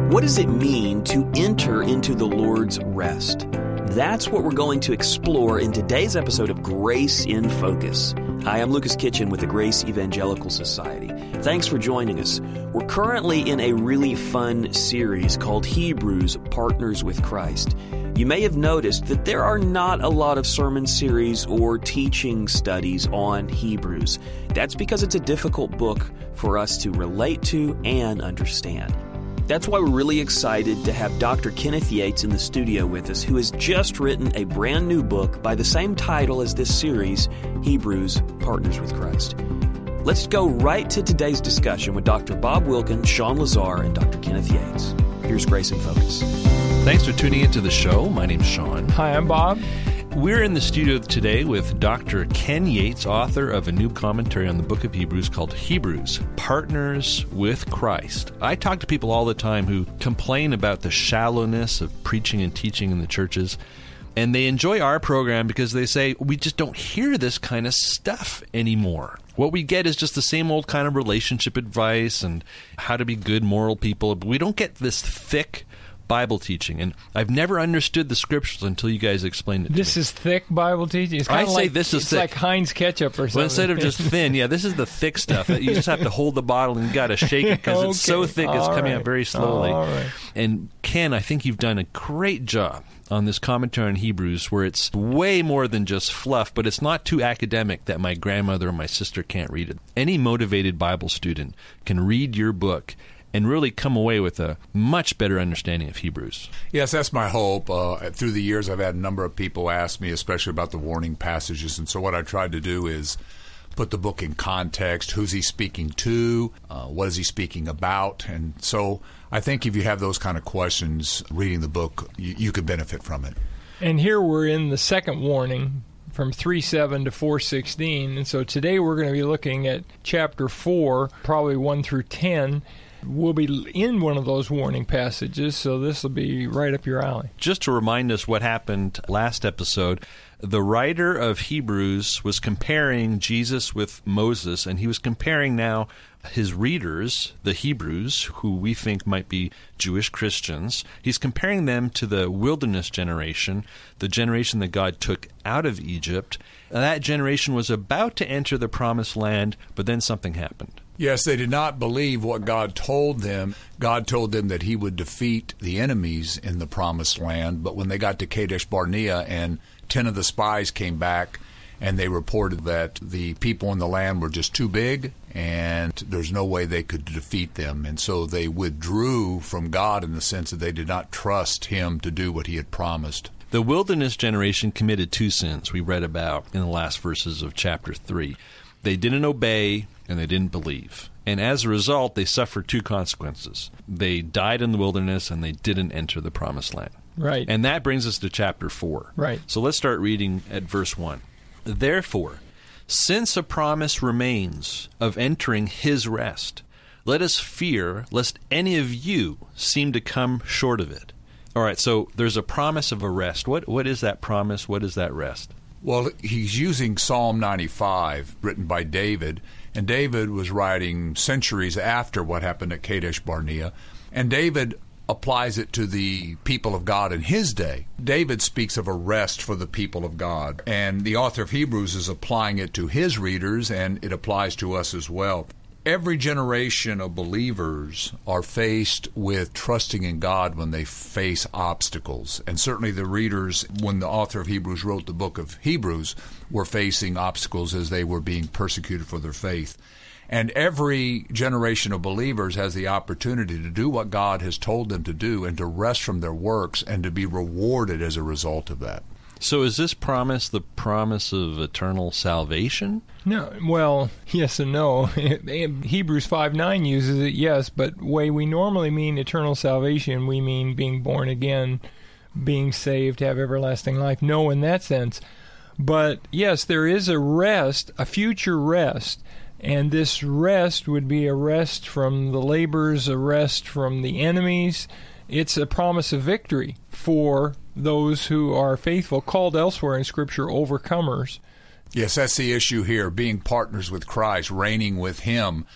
What does it mean to enter into the Lord's rest? That's what we're going to explore in today's episode of Grace in Focus. Hi, I'm Lucas Kitchen with the Grace Evangelical Society. Thanks for joining us. We're currently in a really fun series called Hebrews, Partners with Christ. You may have noticed that there are not a lot of sermon series or teaching studies on Hebrews. That's because it's a difficult book for us to relate to and understand. That's why we're really excited to have Dr. Kenneth Yates in the studio with us, who has just written a brand new book by the same title as this series, Hebrews, Partners with Christ. Let's go right to today's discussion with Dr. Bob Wilkin, Sean Lazar, and Dr. Kenneth Yates. Here's Grace in Focus. Thanks for tuning into the show. My name's Sean. Hi, I'm Bob. We're in the studio today with Dr. Ken Yates, author of a new commentary on the book of Hebrews called Hebrews, Partners with Christ. I talk to people all the time who complain about the shallowness of preaching and teaching in the churches, and they enjoy our program because they say, we just don't hear this kind of stuff anymore. What we get is just the same old kind of relationship advice and how to be good moral people, but we don't get this thick Bible teaching, and I've never understood the scriptures until you guys explained it to me. This is thick Bible teaching? It's I say like, this is it's thick. Like Heinz ketchup or something. Well, instead of just thin, this is the thick stuff. You just have to hold the bottle and you got to shake it because it's so thick it's coming out very slowly. And Ken, I think you've done a great job on this commentary on Hebrews where it's way more than just fluff, but it's not too academic that my grandmother or my sister can't read it. Any motivated Bible student can read your book and really come away with a much better understanding of Hebrews. Yes, that's my hope. Through the years, I've had a number of people ask me, especially about the warning passages, and so what I tried to do is put the book in context. Who's he speaking to? What is he speaking about? And so I think if you have those kind of questions, reading the book, you could benefit from it. And here we're in the second warning, from 3:7 to 4:16, and so today we're going to be looking at chapter 4, probably 1 through 10. We'll be in one of those warning passages, so this will be right up your alley. Just to remind us what happened last episode, the writer of Hebrews was comparing Jesus with Moses, and he was comparing now his readers, the Hebrews, who we think might be Jewish Christians. He's comparing them to the wilderness generation, the generation that God took out of Egypt. That generation was about to enter the promised land, but then something happened. Yes, they did not believe what God told them. God told them that he would defeat the enemies in the promised land, but when they got to Kadesh Barnea and 10 of the spies came back and they reported that the people in the land were just too big and there's no way they could defeat them. And so they withdrew from God in the sense that they did not trust him to do what he had promised. The wilderness generation committed two sins we read about in the last verses of chapter 3. They didn't obey and they didn't believe. And as a result, they suffered two consequences. They died in the wilderness and they didn't enter the promised land. Right. And that brings us to chapter 4. Right. So let's start reading at verse 1. Therefore, since a promise remains of entering his rest, let us fear lest any of you seem to come short of it. All right, so there's a promise of a rest. What is that promise? What is that rest? Well, he's using Psalm 95, written by David, and David was writing centuries after what happened at Kadesh Barnea, and David applies it to the people of God in his day. David speaks of a rest for the people of God, and the author of Hebrews is applying it to his readers, and it applies to us as well. Every generation of believers are faced with trusting in God when they face obstacles. And certainly the readers, when the author of Hebrews wrote the book of Hebrews, were facing obstacles as they were being persecuted for their faith. And every generation of believers has the opportunity to do what God has told them to do and to rest from their works and to be rewarded as a result of that. So is this promise the promise of eternal salvation? No. Well, yes and no. Hebrews 5:9 uses it, yes, but the way we normally mean eternal salvation, we mean being born again, being saved, have everlasting life. No, in that sense. But yes, there is a rest, a future rest, and this rest would be a rest from the labors, a rest from the enemies. It's a promise of victory for those who are faithful, called elsewhere in Scripture overcomers. Yes, that's the issue here, being partners with Christ, reigning with him.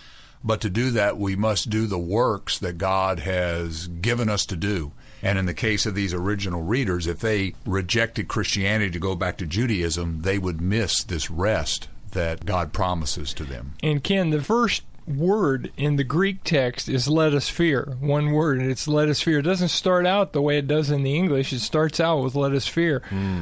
But to do that, we must do the works that God has given us to do. And in the case of these original readers, if they rejected Christianity to go back to Judaism, they would miss this rest that God promises to them. And Ken, the first word in the Greek text is let us fear. One word, and it's let us fear. It doesn't start out the way it does in the English. It starts out with let us fear.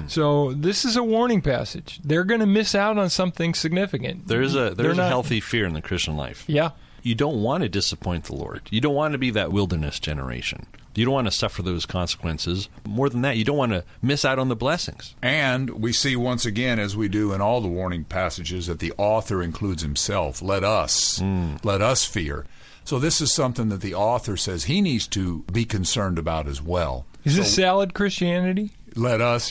So this is a warning passage. They're going to miss out on something significant. There's a healthy fear in the Christian life. Yeah. You don't want to disappoint the Lord. You don't want to be that wilderness generation. You don't want to suffer those consequences. More than that, you don't want to miss out on the blessings. And we see once again, as we do in all the warning passages, that the author includes himself. Let us fear. So this is something that the author says he needs to be concerned about as well. Is this salad Christianity? Let us.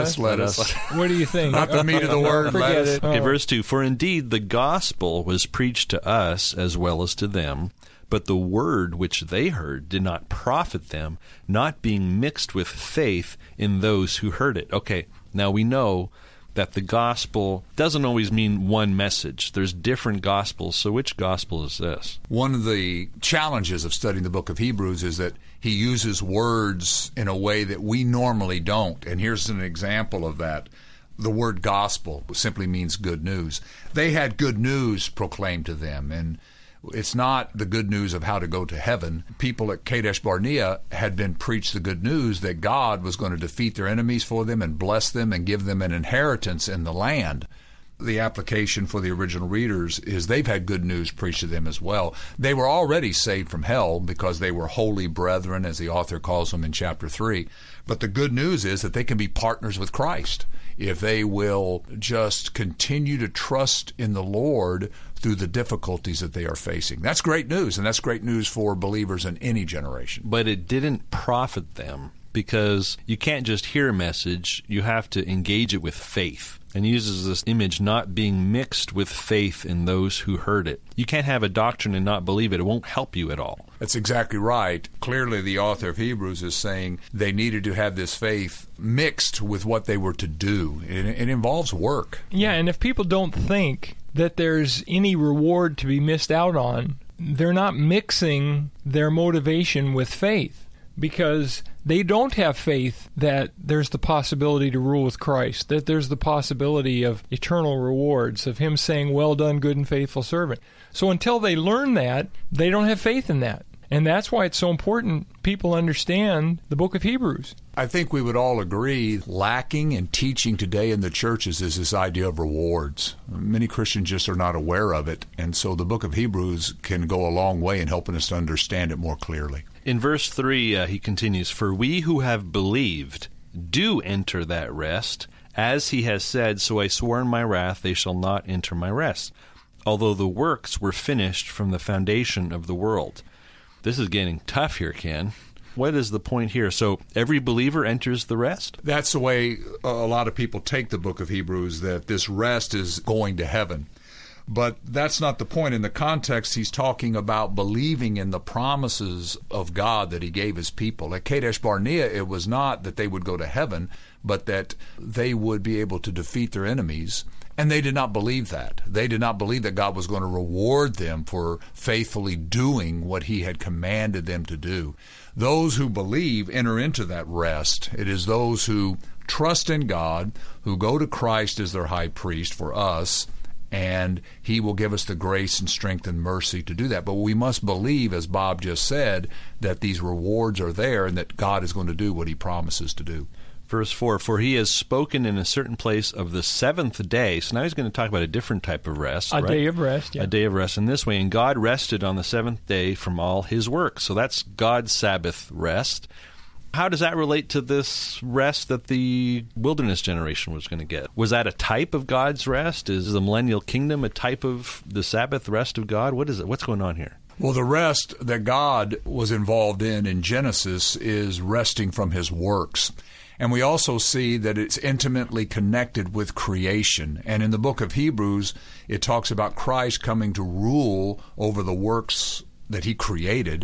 What do you think? Not the meat of the word. Forget it. Okay, verse 2, for indeed the gospel was preached to us as well as to them, but the word which they heard did not profit them, not being mixed with faith in those who heard it. Okay, now we know that the gospel doesn't always mean one message. There's different gospels. So which gospel is this? One of the challenges of studying the book of Hebrews is that he uses words in a way that we normally don't. And here's an example of that. The word gospel simply means good news. They had good news proclaimed to them, and it's not the good news of how to go to heaven. People at Kadesh Barnea had been preached the good news that God was going to defeat their enemies for them and bless them and give them an inheritance in the land. The application for the original readers is they've had good news preached to them as well. They were already saved from hell because they were holy brethren, as the author calls them in chapter 3. But the good news is that they can be partners with Christ if they will just continue to trust in the Lord through the difficulties that they are facing. That's great news, and that's great news for believers in any generation. But it didn't profit them, because you can't just hear a message, you have to engage it with faith. And he uses this image, not being mixed with faith in those who heard it. You can't have a doctrine and not believe it. It won't help you at all. That's exactly right. Clearly, the author of Hebrews is saying they needed to have this faith mixed with what they were to do. It involves work. Yeah, and if people don't think that there's any reward to be missed out on, they're not mixing their motivation with faith, because they don't have faith that there's the possibility to rule with Christ, that there's the possibility of eternal rewards, of him saying, well done, good and faithful servant. So until they learn that, they don't have faith in that. And that's why it's so important people understand the book of Hebrews. I think we would all agree lacking in teaching today in the churches is this idea of rewards. Many Christians just are not aware of it, and so the book of Hebrews can go a long way in helping us to understand it more clearly. In verse 3, he continues, for we who have believed do enter that rest. As he has said, so I swore in my wrath, they shall not enter my rest, although the works were finished from the foundation of the world. This is getting tough here, Ken. What is the point here? So every believer enters the rest? That's the way a lot of people take the book of Hebrews, that this rest is going to heaven. But that's not the point. In the context, he's talking about believing in the promises of God that he gave his people. At Kadesh Barnea, it was not that they would go to heaven, but that they would be able to defeat their enemies. And they did not believe that. They did not believe that God was going to reward them for faithfully doing what he had commanded them to do. Those who believe enter into that rest. It is those who trust in God, who go to Christ as their high priest for us, and he will give us the grace and strength and mercy to do that. But we must believe, as Bob just said, that these rewards are there and that God is going to do what he promises to do. Verse 4, for he has spoken in a certain place of the seventh day. So now he's going to talk about a different type of rest, A right? day of rest, yeah. A day of rest in this way. And God rested on the seventh day from all his work. So that's God's Sabbath rest. How does that relate to this rest that the wilderness generation was going to get? Was that a type of God's rest? Is the millennial kingdom a type of the Sabbath rest of God? What is it? What's going on here? Well, the rest that God was involved in Genesis is resting from his works. And we also see that it's intimately connected with creation. And in the book of Hebrews, it talks about Christ coming to rule over the works that he created.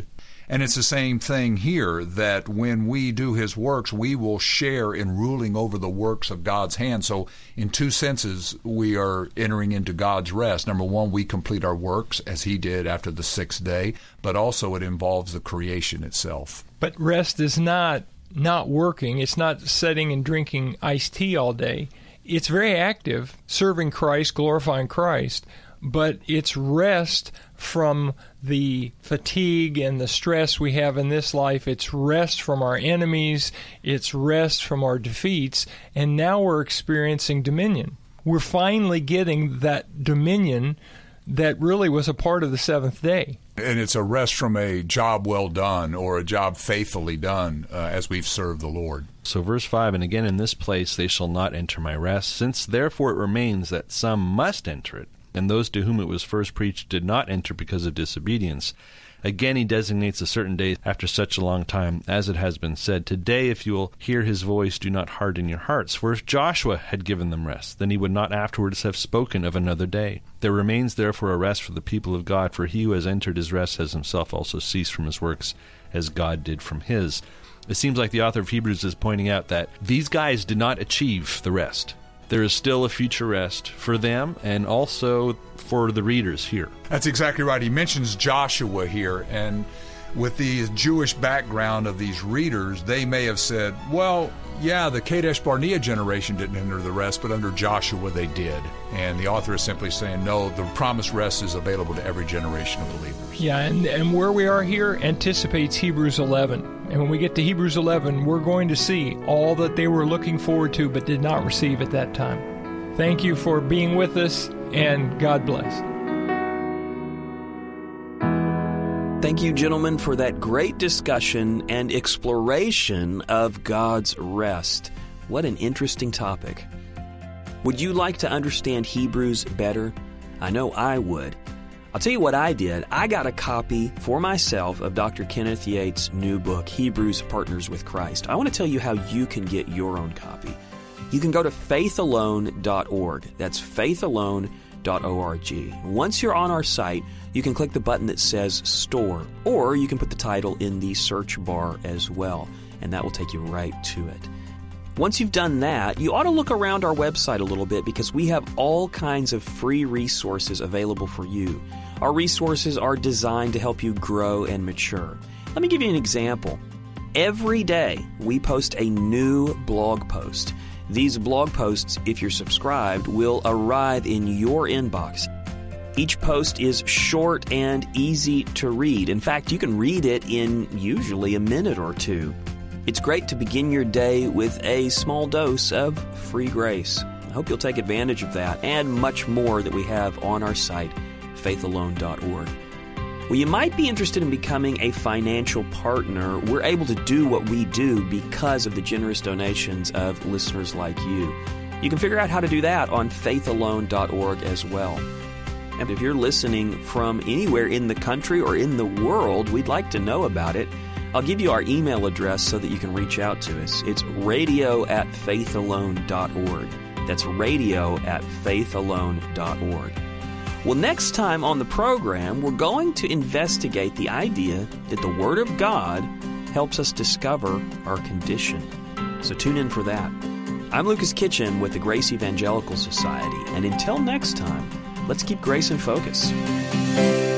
And it's the same thing here, that when we do his works, we will share in ruling over the works of God's hand. So in two senses, we are entering into God's rest. Number one, we complete our works as he did after the sixth day, but also it involves the creation itself. But rest is not working. It's not sitting and drinking iced tea all day. It's very active, serving Christ, glorifying Christ, but it's rest from the fatigue and the stress we have in this life. It's rest from our enemies. It's rest from our defeats. And now we're experiencing dominion. We're finally getting that dominion that really was a part of the seventh day. And it's a rest from a job well done or a job faithfully done as we've served the Lord. So verse 5, and again in this place they shall not enter my rest, since therefore it remains that some must enter it, and those to whom it was first preached did not enter because of disobedience. Again he designates a certain day after such a long time, as it has been said, today if you will hear his voice, do not harden your hearts. For if Joshua had given them rest, then he would not afterwards have spoken of another day. There remains therefore a rest for the people of God, for he who has entered his rest has himself also ceased from his works, as God did from his. It seems like the author of Hebrews is pointing out that these guys did not achieve the rest. There is still a future rest for them and also for the readers here. That's exactly right. He mentions Joshua here, and with the Jewish background of these readers, they may have said, well, yeah, the Kadesh Barnea generation didn't enter the rest, but under Joshua they did. And the author is simply saying, no, the promised rest is available to every generation of believers. Yeah, and where we are here anticipates Hebrews 11. And when we get to Hebrews 11, we're going to see all that they were looking forward to but did not receive at that time. Thank you for being with us, and God bless. Thank you, gentlemen, for that great discussion and exploration of God's rest. What an interesting topic. Would you like to understand Hebrews better? I know I would. I'll tell you what I did. I got a copy for myself of Dr. Kenneth Yates' new book, Hebrews Partners with Christ. I want to tell you how you can get your own copy. You can go to faithalone.org. That's faithalone.org. Once you're on our site, you can click the button that says Store, or you can put the title in the search bar as well, and that will take you right to it. Once you've done that, you ought to look around our website a little bit because we have all kinds of free resources available for you. Our resources are designed to help you grow and mature. Let me give you an example. Every day, we post a new blog post. These blog posts, if you're subscribed, will arrive in your inbox. Each post is short and easy to read. In fact, you can read it in usually a minute or two. It's great to begin your day with a small dose of free grace. I hope you'll take advantage of that and much more that we have on our site, faithalone.org. Well, you might be interested in becoming a financial partner. We're able to do what we do because of the generous donations of listeners like you. You can figure out how to do that on faithalone.org as well. And if you're listening from anywhere in the country or in the world, we'd like to know about it. I'll give you our email address so that you can reach out to us. It's radio@faithalone.org. That's radio@faithalone.org. Well, next time on the program, we're going to investigate the idea that the Word of God helps us discover our condition. So tune in for that. I'm Lucas Kitchen with the Grace Evangelical Society, and until next time, let's keep grace in focus.